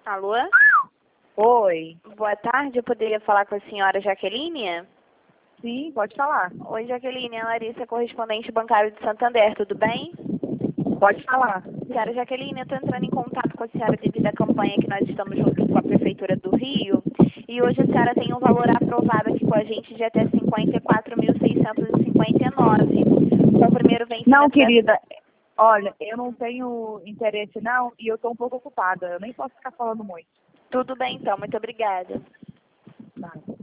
Alô? Oi. Boa tarde, eu poderia falar com a senhora Jaqueline? Sim, pode falar. Oi, Jaqueline, é a Larissa, correspondente bancário de Santander, tudo bem? Pode falar. Senhora Jaqueline, eu estou entrando em contato com a senhora devido à campanha que nós estamos juntos com a Prefeitura do Rio. E hoje a senhora tem um valor aprovado aqui com a gente de até 54.659. Com o primeiro vencimento... Não, querida. Olha, eu não tenho interesse não e eu estou um pouco ocupada. Eu nem posso ficar falando muito. Tudo bem, então. Muito obrigada. Tá.